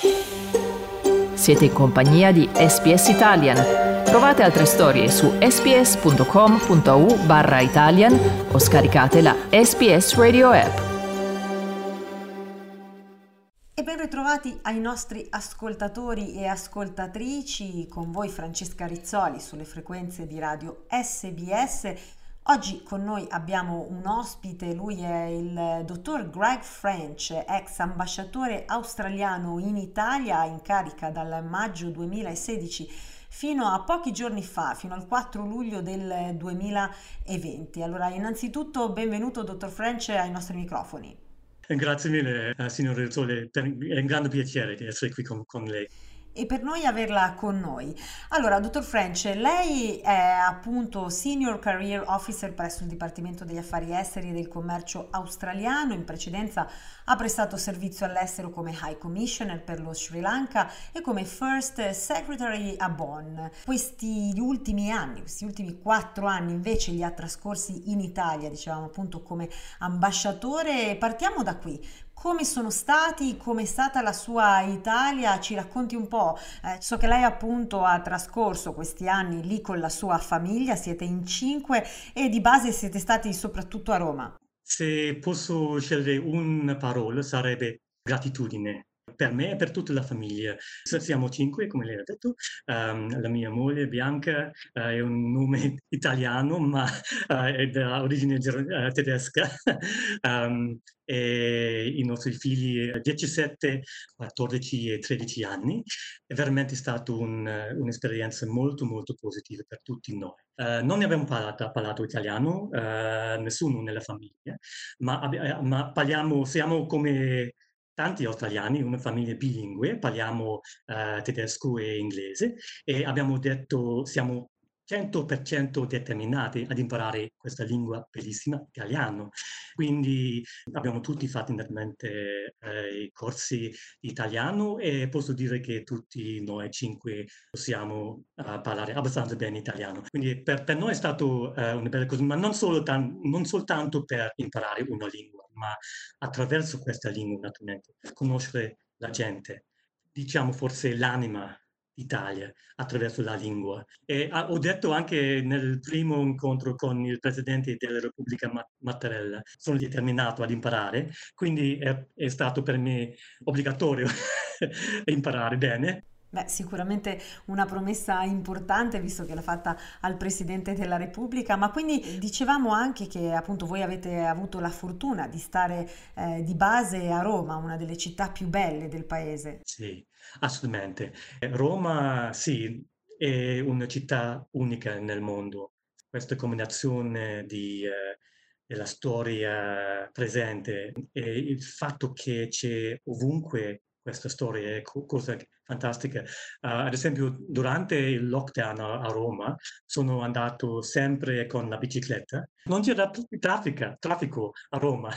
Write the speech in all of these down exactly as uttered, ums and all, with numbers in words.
Siete in compagnia di S B S Italian. Trovate altre storie su sbs.com.au barra Italian o scaricate la S B S Radio app. E ben ritrovati ai nostri ascoltatori e ascoltatrici, con voi Francesca Rizzoli sulle frequenze di radio S B S. Oggi con noi abbiamo un ospite, lui è il dottor Greg French, ex ambasciatore australiano in Italia, in carica dal maggio duemilasedici fino a pochi giorni fa, fino al quattro luglio del duemilaventi. Allora, innanzitutto benvenuto dottor French ai nostri microfoni. Grazie mille, uh, signor Rizzoli, è un grande piacere di essere qui con, con lei. E per noi averla con noi. Allora, dottor French, lei è appunto Senior Career Officer presso il Dipartimento degli Affari Esteri e del Commercio australiano. In precedenza ha prestato servizio all'estero come High Commissioner per lo Sri Lanka e come First Secretary a Bonn. Questi ultimi anni, questi ultimi quattro anni invece li ha trascorsi in Italia, dicevamo appunto come ambasciatore. Partiamo da qui. Come sono stati, come è stata la sua Italia? Ci racconti un po'. Eh, so che lei appunto ha trascorso questi anni lì con la sua famiglia, siete in cinque e di base siete stati soprattutto a Roma. Se posso scegliere una parola sarebbe gratitudine. Per me e per tutta la famiglia. Siamo cinque, come lei ha detto. Um, la mia moglie Bianca uh, è un nome italiano, ma uh, è da origine uh, tedesca. um, e i nostri figli diciassette, quattordici e tredici anni. È veramente stata un, un'esperienza molto molto positiva per tutti noi. Uh, non ne abbiamo parlato, parlato italiano, uh, nessuno nella famiglia, ma, ma parliamo, siamo come tanti australiani, una famiglia bilingue, parliamo uh, tedesco e inglese e abbiamo detto siamo cento per cento determinati ad imparare questa lingua bellissima, italiano. Quindi abbiamo tutti fatto naturalmente eh, i corsi di italiano e posso dire che tutti noi cinque possiamo uh, parlare abbastanza bene italiano. Quindi per, per noi è stato uh, una bella cosa, ma non, solo tan- non soltanto per imparare una lingua, ma attraverso questa lingua naturalmente conoscere la gente, diciamo forse l'anima d'Italia attraverso la lingua. E ah, ho detto anche nel primo incontro con il Presidente della Repubblica Mattarella, sono determinato ad imparare, quindi è, è stato per me obbligatorio imparare bene. Beh, sicuramente una promessa importante visto che l'ha fatta al Presidente della Repubblica, ma quindi dicevamo anche che appunto voi avete avuto la fortuna di stare eh, di base a Roma, una delle città più belle del paese. Sì, assolutamente. Roma, sì, è una città unica nel mondo. Questa combinazione di, eh, della storia presente e il fatto che c'è ovunque questa storia è co- cosa fantastica. Uh, ad esempio, durante il lockdown a, a Roma sono andato sempre con la bicicletta. Non c'era traffico, traffico a Roma.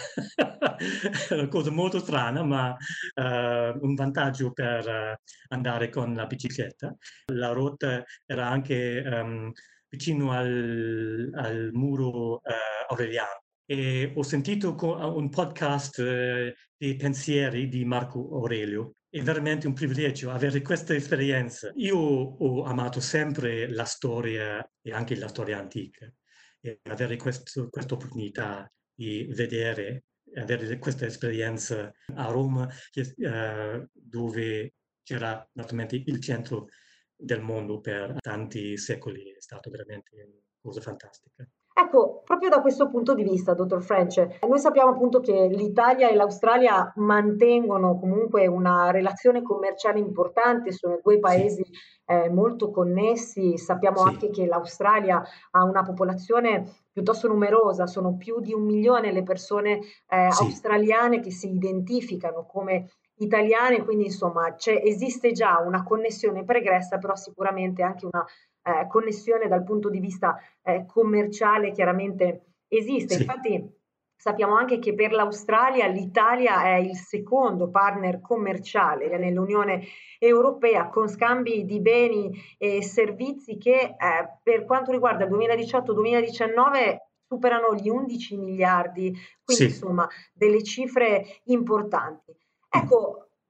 È una cosa molto strana, ma uh, un vantaggio per uh, andare con la bicicletta. La rotta era anche um, vicino al, al muro uh, Aureliano. E ho sentito co- un podcast eh, dei pensieri di Marco Aurelio. È veramente un privilegio avere questa esperienza. Io ho amato sempre la storia e anche la storia antica. E avere questo- questa opportunità di vedere, avere questa esperienza a Roma, che, eh, dove c'era naturalmente il centro del mondo per tanti secoli, è stato veramente una cosa fantastica. Ecco, proprio da questo punto di vista, dottor French, noi sappiamo appunto che l'Italia e l'Australia mantengono comunque una relazione commerciale importante, sono due Sì, paesi eh, molto connessi, sappiamo sì, anche che l'Australia ha una popolazione piuttosto numerosa, sono più di un milione le persone eh, sì. australiane che si identificano come italiane, quindi insomma c'è, esiste già una connessione pregressa, però sicuramente anche una eh, connessione dal punto di vista eh, commerciale chiaramente esiste. Sì, Infatti sappiamo anche che per l'Australia l'Italia è il secondo partner commerciale nell'Unione Europea con scambi di beni e servizi che eh, per quanto riguarda il duemiladiciotto duemiladiciannove superano gli undici miliardi, quindi sì. insomma delle cifre importanti. Mm. Ecco,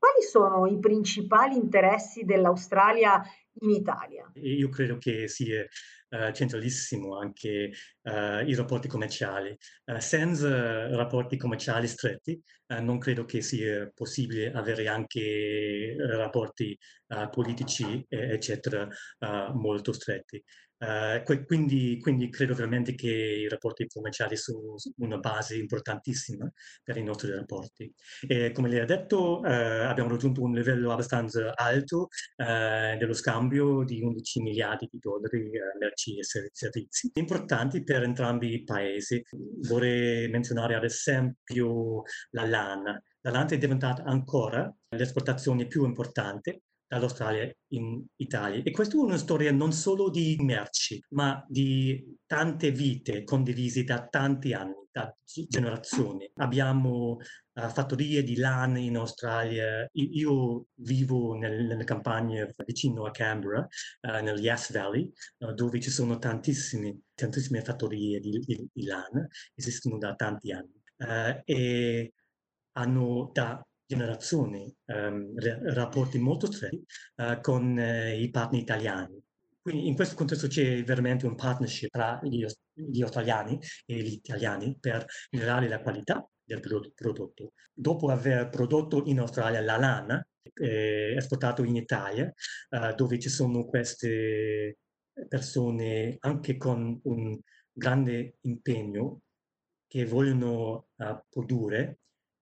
quali sono i principali interessi dell'Australia in Italia? E io credo che sia eh, centralissimo anche eh, i rapporti commerciali. Eh, senza rapporti commerciali stretti, eh, non credo che sia possibile avere anche eh, rapporti eh, politici, eh, eccetera, eh, molto stretti. Eh, que- quindi, quindi credo veramente che i rapporti commerciali sono una base importantissima per i nostri rapporti. E come lei ha detto, eh, abbiamo raggiunto un livello abbastanza alto eh, dello scambio di undici miliardi di dollari eh, merci e ser- servizi, importanti per entrambi i paesi. Vorrei menzionare ad esempio la lana. La lana è diventata ancora l'esportazione più importante dall'Australia in Italia. E questa è una storia non solo di merci, ma di tante vite condivise da tanti anni, da g- generazioni. Abbiamo uh, fattorie di lana in Australia. I- Io vivo nel- nelle campagne vicino a Canberra, uh, nel Yass Valley, uh, dove ci sono tantissime, tantissime fattorie di, di- di lana, esistono da tanti anni. Uh, e hanno da generazioni ehm, re- rapporti molto stretti eh, con eh, i partner italiani. Quindi in questo contesto c'è veramente un partnership tra gli, aus- gli australiani e gli italiani per migliorare la qualità del prodotto. prodotto. Dopo aver prodotto in Australia la lana, eh, esportato in Italia, eh, dove ci sono queste persone anche con un grande impegno che vogliono eh, produrre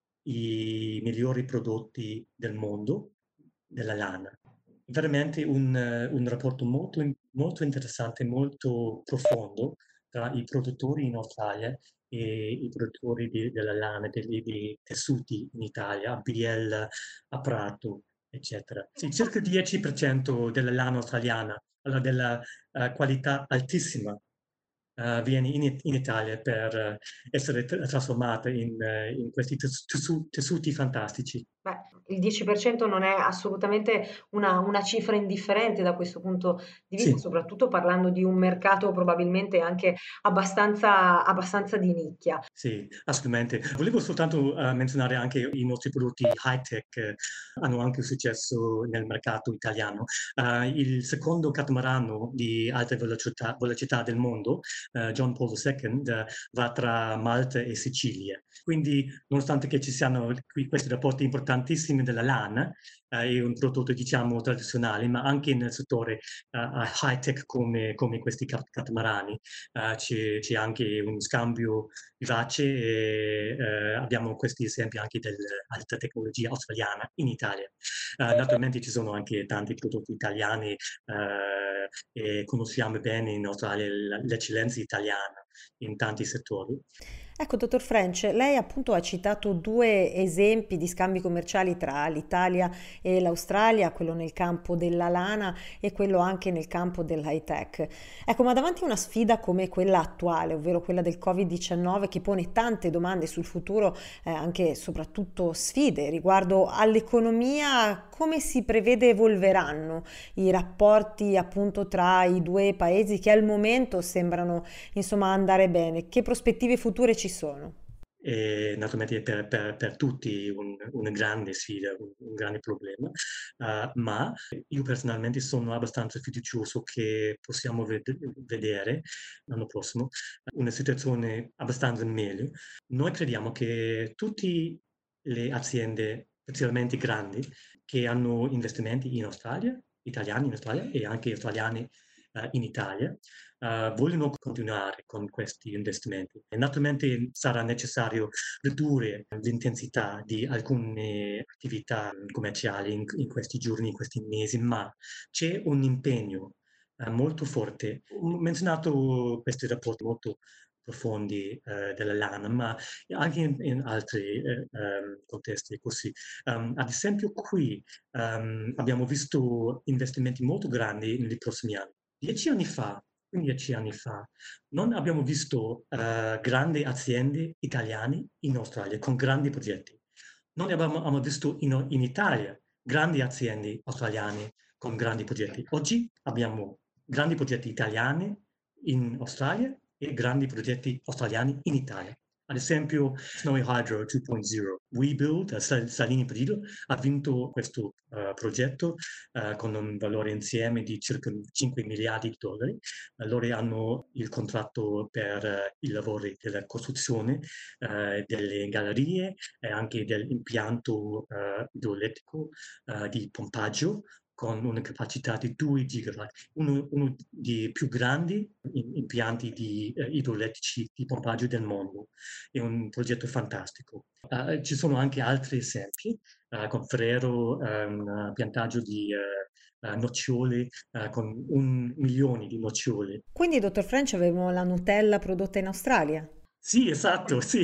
i migliori prodotti del mondo della lana. Veramente un, eh, un rapporto molto, in- molto interessante, molto profondo tra i produttori in Australia e i produttori di- della lana, degli, dei tessuti in Italia, a Biella, a Prato, eccetera. Sì, circa il dieci per cento della lana australiana, allora della eh, qualità altissima, eh, viene in, in Italia per eh, essere tra- trasformata in, eh, in questi tes- tessu- tessuti fantastici. Beh, il dieci per cento non è assolutamente una, una cifra indifferente da questo punto di vista, Sì. soprattutto parlando di un mercato probabilmente anche abbastanza, abbastanza di nicchia. Sì, assolutamente. Volevo soltanto eh, menzionare anche i nostri prodotti high-tech, eh, hanno anche successo nel mercato italiano. Eh, il secondo catamarano di alta velocità, velocità del mondo, eh, John Paul secondo, eh, va tra Malta e Sicilia. Quindi, nonostante che ci siano qui questi rapporti importantissimi della lana, eh, è un prodotto, diciamo, tradizionale, ma anche nel settore eh, high-tech come, come questi cat- catamarani, eh, c'è, c'è anche un scambio vivace e eh, abbiamo questi esempi anche dell'alta tecnologia australiana in Italia. Eh, naturalmente ci sono anche tanti prodotti italiani eh, e conosciamo bene in Australia l- l'eccellenza italiana in tanti settori. Ecco, dottor French, lei appunto ha citato due esempi di scambi commerciali tra l'Italia e l'Australia, quello nel campo della lana e quello anche nel campo dell'high tech. Ecco, ma davanti a una sfida come quella attuale, ovvero quella del covid diciannove, che pone tante domande sul futuro, eh, anche e soprattutto sfide riguardo all'economia, come si prevede evolveranno i rapporti appunto tra i due paesi che al momento sembrano insomma andare bene? Che prospettive future ci sono? E naturalmente per, per- per tutti un- una grande sfida, un, un grande problema, uh, ma io personalmente sono abbastanza fiducioso che possiamo ved- vedere l'anno prossimo una situazione abbastanza meglio. Noi crediamo che tutte le aziende, specialmente grandi, che hanno investimenti in Australia, italiani in Australia e anche australiani eh, in Italia, eh, vogliono continuare con questi investimenti. E naturalmente sarà necessario ridurre l'intensità di alcune attività commerciali in, in questi giorni, in questi mesi, ma c'è un impegno eh, molto forte. Ho menzionato questi rapporti molto profondi eh, della lana, ma anche in, in altri eh, ehm, contesti così. Um, ad esempio qui um, abbiamo visto investimenti molto grandi nei prossimi anni. Dieci anni fa, quindici anni fa, non abbiamo visto eh, grandi aziende italiane in Australia con grandi progetti. Non abbiamo, abbiamo visto in, in Italia grandi aziende australiane con grandi progetti. Oggi abbiamo grandi progetti italiani in Australia e grandi progetti australiani in Italia. Ad esempio, Snowy Hydro due punto zero. WeBuild, Sal- Salini Prido, ha vinto questo uh, progetto uh, con un valore insieme di circa cinque miliardi di dollari. Uh, loro hanno il contratto per uh, i lavori della costruzione uh, delle gallerie e anche dell'impianto uh, idroelettrico uh, di pompaggio con una capacità di due gigawatt, uno, uno dei più grandi impianti di, eh, idroelettrici di pompaggio del mondo. È un progetto fantastico. Uh, ci sono anche altri esempi, uh, con Ferrero, un piantaggio di uh, uh, nocciole uh, con un milione di nocciole. Quindi, dottor French, avevamo la Nutella prodotta in Australia? Sì, esatto, sì.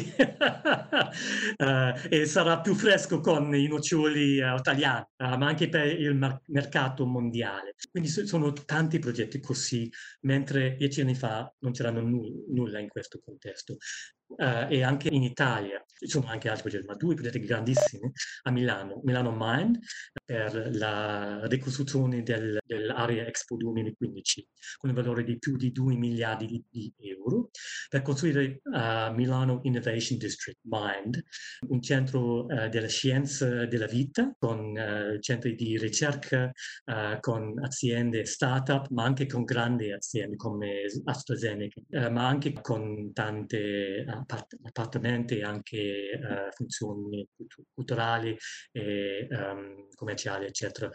Eh, e sarà più fresco con i noccioli eh, italiani, eh, ma anche per il mar- mercato mondiale. Quindi so- sono tanti progetti così, mentre dieci anni fa non c'erano nu- nulla in questo contesto. Eh, e anche in Italia ci sono anche altri progetti, ma due progetti grandissimi a Milano, Milano Mind, per la ricostruzione del- dell'area Expo duemilaquindici, con un valore di più di due miliardi di, di euro, per costruire a Milano Innovation District, MIND, un centro eh, della scienza della vita, con eh, centri di ricerca, eh, con aziende start-up, ma anche con grandi aziende come AstraZeneca, eh, ma anche con tante appart- appartamenti e anche eh, funzioni cultu- culturali e ehm, commerciali, eccetera.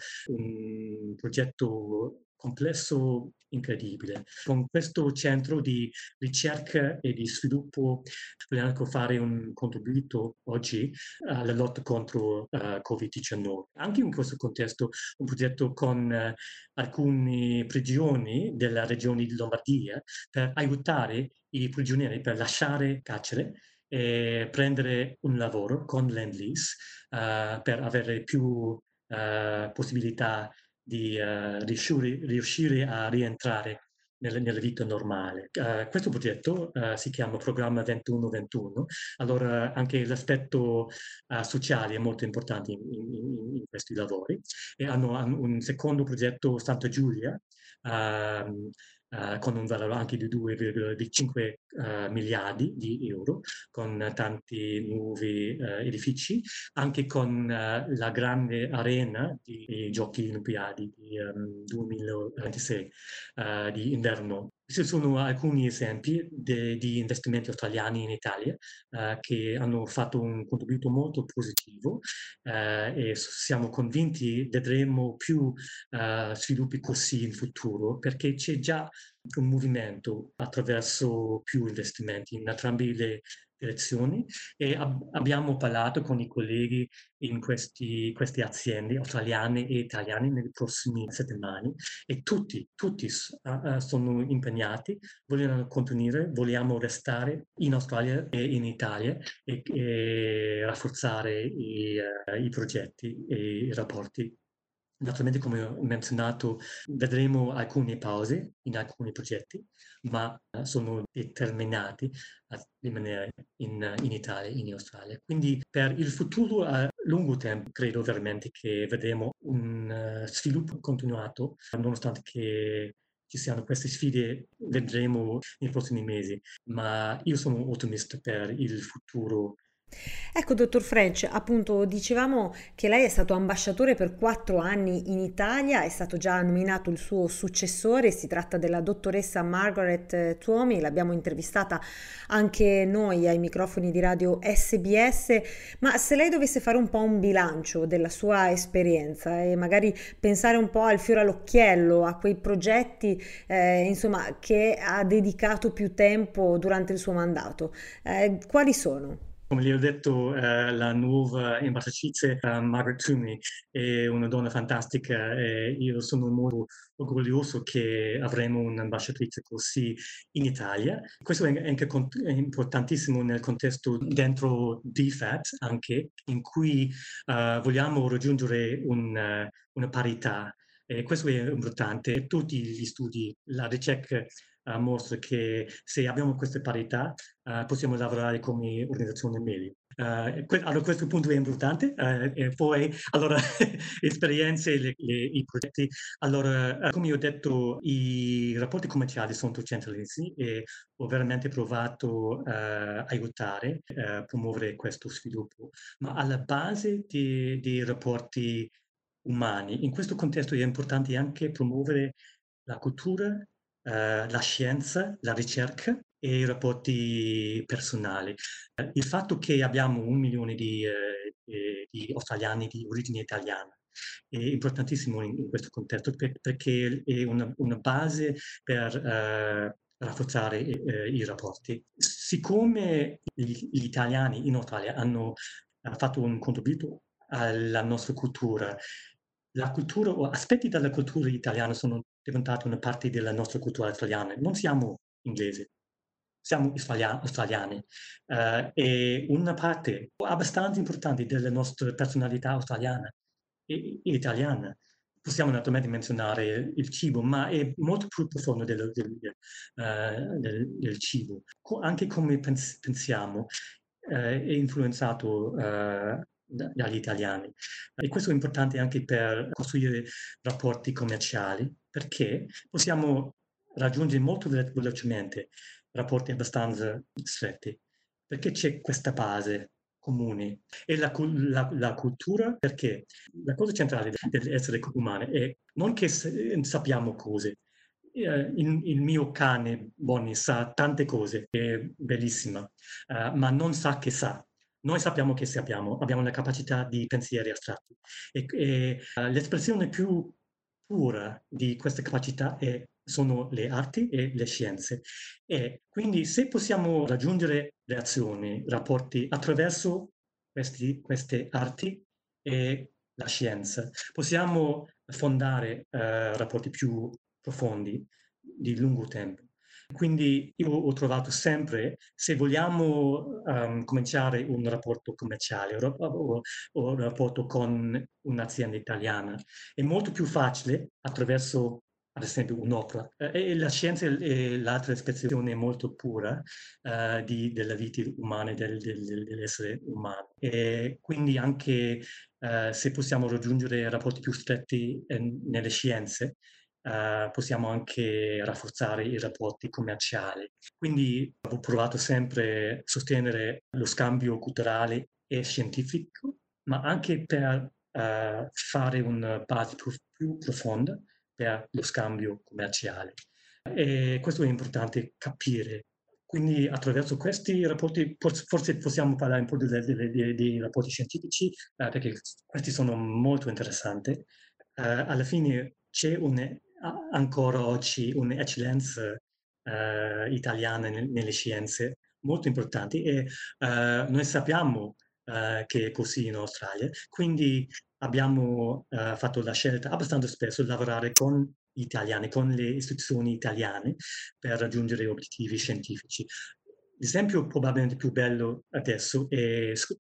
Un progetto complesso incredibile. Con questo centro di ricerca e di sviluppo vogliamo fare un contributo oggi alla lotta contro uh, covid diciannove. Anche in questo contesto un progetto con uh, alcune prigioni della regione di Lombardia per aiutare i prigionieri per lasciare carcere e prendere un lavoro con Lend-Lease uh, per avere più uh, possibilità di uh, riuscire, riuscire a rientrare nella, nella vita normale. Uh, questo progetto uh, si chiama Programma ventuno ventuno, allora anche l'aspetto uh, sociale è molto importante in, in, in, in questi lavori. E hanno, hanno un secondo progetto, Santa Giulia, uh, Uh, con un valore anche di due virgola cinque uh, miliardi di euro, con tanti nuovi uh, edifici, anche con uh, la grande arena di, di Giochi Olimpiadi di um, duemilaventisei uh, di inverno. Questi sono alcuni esempi de, di investimenti australiani in Italia uh, che hanno fatto un contributo molto positivo uh, e siamo convinti vedremo più uh, sviluppi così in futuro, perché c'è già un movimento attraverso più investimenti in entrambe le direzioni e ab- abbiamo parlato con i colleghi in questi, queste aziende australiane e italiane nelle prossime settimane e tutti, tutti uh, sono impegnati, vogliono continuare, vogliamo restare in Australia e in Italia e, e rafforzare i, uh, i progetti e i rapporti. Naturalmente, come ho menzionato, vedremo alcune pause in alcuni progetti, ma uh, sono determinati a rimanere in, in Italia, in Australia. Quindi per il futuro a lungo tempo credo veramente che vedremo un uh, sviluppo continuato, nonostante che ci siano queste sfide, vedremo nei prossimi mesi, ma io sono ottimista per il futuro. Ecco, dottor French, appunto dicevamo che lei è stato ambasciatore per quattro anni in Italia, è stato già nominato il suo successore, si tratta della dottoressa Margaret Twomey, l'abbiamo intervistata anche noi ai microfoni di radio S B S, ma se lei dovesse fare un po' un bilancio della sua esperienza e magari pensare un po' al fiore all'occhiello, a quei progetti, eh, insomma, che ha dedicato più tempo durante il suo mandato, eh, quali sono? Come le ho detto, eh, la nuova ambasciatrice eh, Margaret Twomey è una donna fantastica e io sono molto orgoglioso che avremo un'ambasciatrice così in Italia. Questo è anche è importantissimo nel contesto dentro D FAT, anche in cui uh, vogliamo raggiungere un, uh, una parità. E questo è importante. Tutti gli studi, la ricerca uh, mostra che se abbiamo queste parità uh, possiamo lavorare come organizzazione meglio. Uh, que- allora, questo punto è importante. Uh, e poi, allora, esperienze, le- le- i progetti. Allora, uh, come ho detto, i rapporti commerciali sono centralisti e ho veramente provato a aiutare, a promuovere questo sviluppo. Ma alla base di- dei rapporti umani, in questo contesto è importante anche promuovere la cultura, eh, la scienza, la ricerca e i rapporti personali. Eh, il fatto che abbiamo un milione di, eh, eh, di australiani di origine italiana è importantissimo in, in questo contesto per- perché è una, una base per eh, rafforzare eh, i rapporti. Siccome gli, gli italiani in Australia hanno eh, fatto un contributo alla nostra cultura, la cultura o aspetti della cultura italiana sono diventati una parte della nostra cultura australiana. Non siamo inglesi, siamo australia- australiani. Eh, e una parte abbastanza importante della nostra personalità australiana e, e italiana. Possiamo naturalmente menzionare il cibo, ma è molto più profondo del, del- eh, del- del cibo. Co- anche come pens- pensiamo eh, è influenzato eh, da- dagli italiani. E questo è importante anche per costruire rapporti commerciali, perché possiamo raggiungere molto velo- velocemente rapporti abbastanza stretti, perché c'è questa base comune. E la, cul- la- la cultura, perché la cosa centrale de- dell'essere umano è non che s- sappiamo cose. Eh, il, il mio cane Bonnie sa tante cose, è bellissima, eh, ma non sa che sa. Noi sappiamo che sappiamo, abbiamo la capacità di pensieri astratti e, e, eh, l'espressione più pura di questa capacità è- sono le arti e le scienze. E quindi se possiamo raggiungere reazioni, rapporti attraverso questi- queste arti e la scienza, possiamo fondare eh, rapporti più profondi di lungo tempo. Quindi io ho trovato sempre, se vogliamo ehm, cominciare un rapporto commerciale o, o- o un rapporto con un'azienda italiana, è molto più facile attraverso, ad esempio, un'opera. Eh, e la scienza è l'altra espressione molto pura eh, di- della vita umana, del- del- dell'essere umano. E quindi anche eh, se possiamo raggiungere rapporti più stretti eh, nelle scienze, eh, possiamo anche rafforzare i rapporti commerciali. Quindi ho provato sempre a sostenere lo scambio culturale e scientifico, ma anche per eh, fare una base più, più profonda per lo scambio commerciale. E questo è importante capire. Quindi attraverso questi rapporti, forse forse possiamo parlare un po' delle- delle- dei, dei rapporti scientifici, eh, perché questi sono molto interessanti. Eh, alla fine c'è un, a- ancora oggi un'eccellenza eh, italiana nel- nelle scienze molto importanti e eh, noi sappiamo eh, che è così in Australia, quindi abbiamo eh, fatto la scelta abbastanza spesso di lavorare con gli italiani, con le istituzioni italiane per raggiungere obiettivi scientifici. L'esempio probabilmente più bello adesso è sc-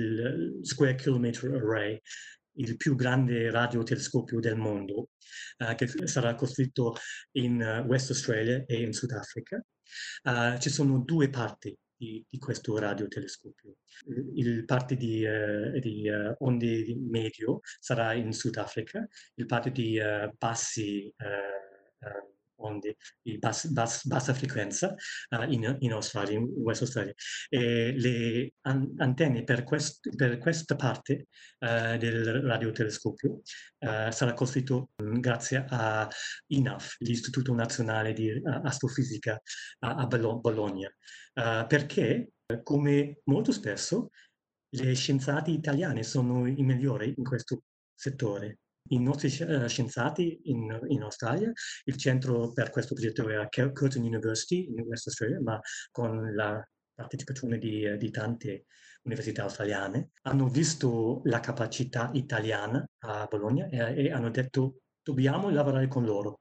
il Square Kilometre Array, il più grande radiotelescopio del mondo, eh, che sarà costruito in eh, West Australia e in Sudafrica. Eh, ci sono due parti di, di questo radiotelescopio. Il parte di, eh, di eh, onde di medio sarà in Sudafrica, il parte di eh, bassi eh, eh, onde di bass- bass- bassa frequenza eh, in, in Australia, in West Australia. E le an- antenne per, quest- per questa parte eh, del radiotelescopio eh, sarà costruito mh, grazie a I N A F, l'Istituto Nazionale di eh, Astrofisica a, a Bologna. Bologna. Eh, perché, eh, come molto spesso, le scienziati italiane sono i migliori in questo settore. I nostri sci- eh, scienziati in, in Australia, il centro per questo progetto è a Cur- Curtin University in West Australia, ma con la partecipazione di, eh, di tante università australiane, hanno visto la capacità italiana a Bologna e, e hanno detto dobbiamo lavorare con loro.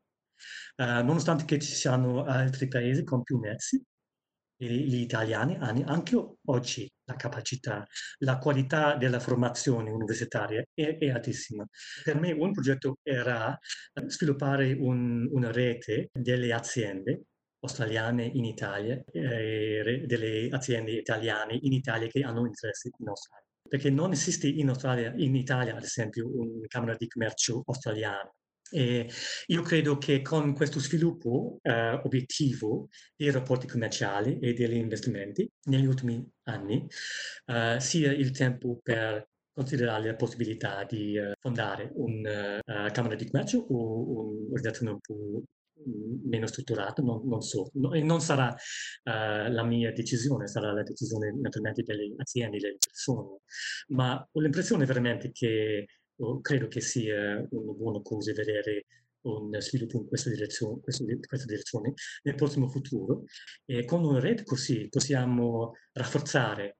Eh, nonostante che ci siano altri paesi con più mezzi, e gli italiani hanno anche oggi la capacità, la qualità della formazione universitaria è, è altissima. Per me un progetto era eh, sviluppare un- una rete delle aziende australiane in Italia e re- delle aziende italiane in Italia che hanno interessi in Australia. Perché non esiste in Australia, in Italia, ad esempio, una Camera di Commercio australiana. E io credo che con questo sviluppo eh, obiettivo dei rapporti commerciali e degli investimenti negli ultimi anni eh, sia il tempo per considerare la possibilità di eh, fondare una Camera di Commercio o un'organizzazione un po' mm, meno strutturata, non, non so. No- e non sarà eh, la mia decisione, sarà la decisione naturalmente delle aziende, delle persone, ma ho l'impressione veramente che o credo che sia una buona cosa vedere un sviluppo in questa direzione, questo di- questa direzione nel prossimo futuro. E con una rete così possiamo rafforzare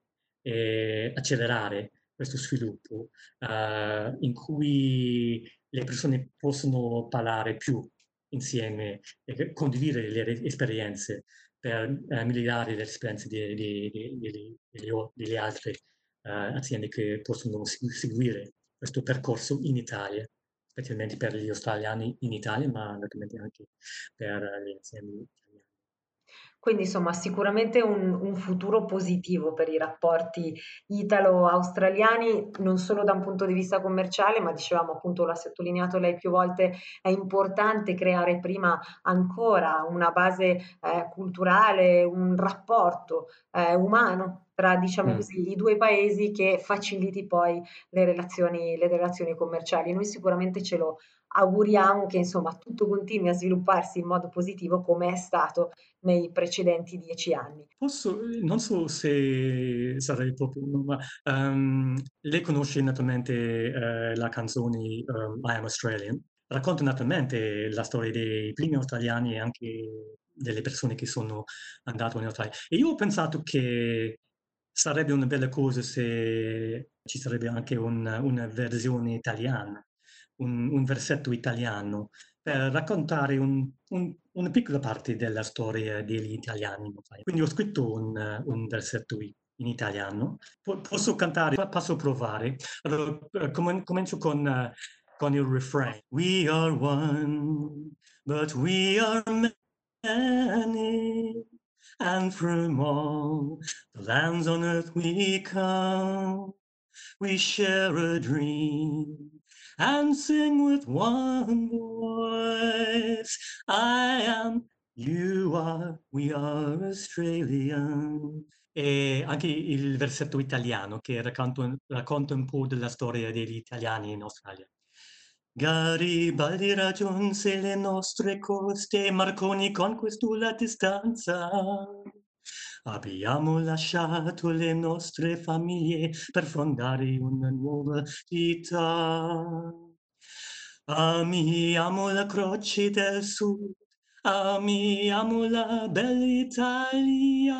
e accelerare questo sviluppo, eh, in cui le persone possono parlare più insieme e condividere le re- esperienze per eh, migliorare le esperienze di- di- di- di- delle o- delle altre eh, aziende che possono segu- seguire questo percorso in Italia, specialmente per gli australiani in Italia, ma naturalmente anche per eh, le aziende italiane. Quindi insomma sicuramente un, un futuro positivo per i rapporti italo-australiani, non solo da un punto di vista commerciale, ma dicevamo appunto, l'ha sottolineato lei più volte, è importante creare prima ancora una base eh, culturale, un rapporto eh, umano tra, diciamo Mm. così, i due paesi che faciliti poi le relazioni, le relazioni commerciali. Noi sicuramente ce lo auguriamo che insomma tutto continui a svilupparsi in modo positivo come è stato nei precedenti dieci anni. Posso, non so se sarei proprio uno, ma ehm, lei conosce naturalmente eh, la canzone ehm, I Am Australian. Racconta naturalmente la storia dei primi australiani e anche delle persone che sono andate in Australia. E io ho pensato che sarebbe una bella cosa se ci sarebbe anche un- una versione italiana, un, un versetto italiano per raccontare un- un- una piccola parte della storia degli italiani in Australia. Quindi ho scritto un, eh, un versetto i- in italiano. Po- posso cantare, Pa- posso provare. Allora, eh, comin- comincio con, eh, con il refrain. We are one, but we are many, and from all the lands on earth we come. We share a dream and sing with one voice. I am, you are, we are Australian. E anche il versetto italiano che racconta, racconta un po' della storia degli italiani in Australia. Garibaldi raggiunse le nostre coste, Marconi conquistò la distanza. Abbiamo lasciato le nostre famiglie per fondare una nuova città. Amiamo la croce del sud, amiamo la bella Italia.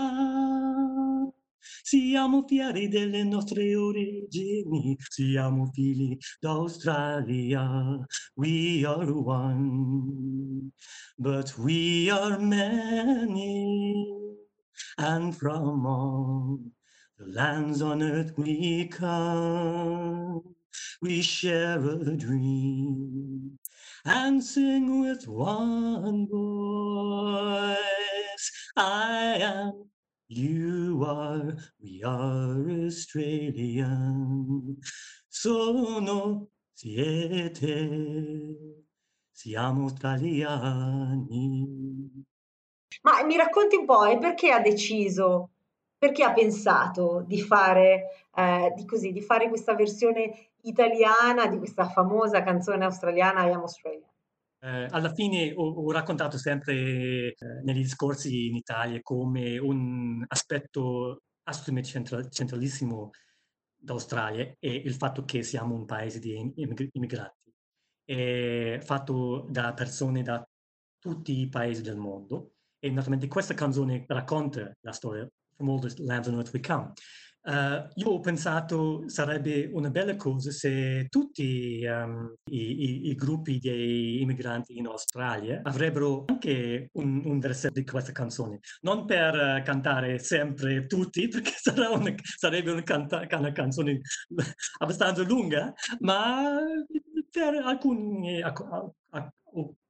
Siamo fieri delle nostre origini, siamo figli d'Australia. We are one, but we are many, and from all the lands on earth we come. We share a dream and sing with one voice. I am, you are, we are Australian. Sono, siete, siamo australiani. Ma mi racconti un po', e perché ha deciso, perché ha pensato di fare, eh, di così, di fare questa versione italiana di questa famosa canzone australiana I Am Australian? Eh, alla fine ho, ho raccontato sempre eh, negli discorsi in Italia come un aspetto assolutamente centra- centralissimo d'Australia è il fatto che siamo un paese di immig- immigranti, è fatto da persone da tutti i paesi del mondo e naturalmente questa canzone racconta la storia From all the lands on earth we come. Eh, io ho pensato sarebbe una bella cosa se tutti ehm, i, i- i gruppi di immigranti in Australia avrebbero anche un, un versetto di questa canzone, non per eh, cantare sempre tutti, perché sarà una- sarebbe una, canta- una canzone abbastanza lunga, ma per alcuni, alc- al-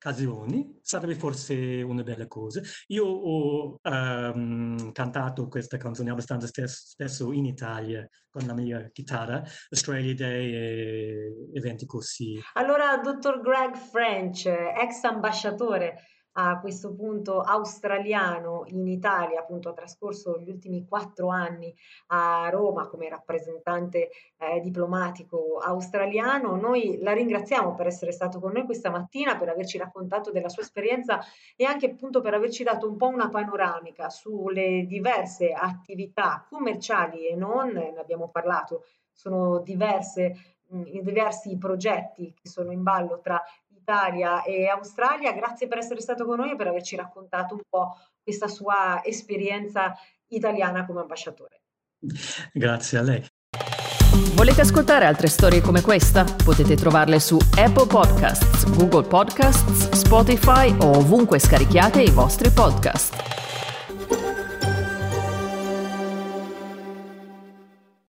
occasioni sarebbe forse una bella cosa. Io ho um, cantato questa canzone abbastanza stes- spesso in Italia con la mia chitarra, Australia Day e eventi così. Allora, dottor Greg French, ex ambasciatore a questo punto australiano in Italia, appunto ha trascorso gli ultimi quattro anni a Roma come rappresentante eh, diplomatico australiano. Noi la ringraziamo per essere stato con noi questa mattina, per averci raccontato della sua esperienza e anche appunto per averci dato un po' una panoramica sulle diverse attività commerciali e non, ne abbiamo parlato, sono diverse, mh, diversi progetti che sono in ballo tra Italia e Australia. Grazie per essere stato con noi e per averci raccontato un po' questa sua esperienza italiana come ambasciatore. Grazie a lei. Volete ascoltare altre storie come questa? Potete trovarle su Apple Podcasts, Google Podcasts, Spotify o ovunque scarichiate i vostri podcast.